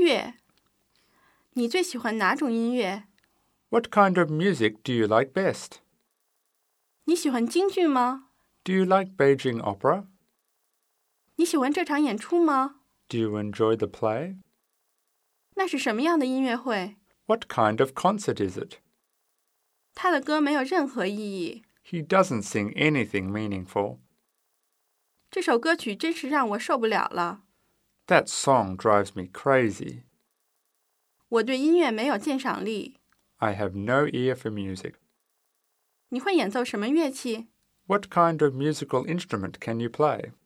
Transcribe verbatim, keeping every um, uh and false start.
乐。你最喜欢哪种音乐？ What kind of music do you like best? 你喜欢京剧吗？ Do you like Beijing opera? 你喜欢这场演出吗？ Do you enjoy the play? 那是什么样的音乐会？ What kind of concert is it? 他的歌没有任何意义。 He doesn't sing anything meaningful. 这首歌曲真是让我受不了了。 That song drives me crazy. 我对音乐没有鉴赏力。 I have no ear for music. 你会演奏什么乐器？ What kind of musical instrument can you play?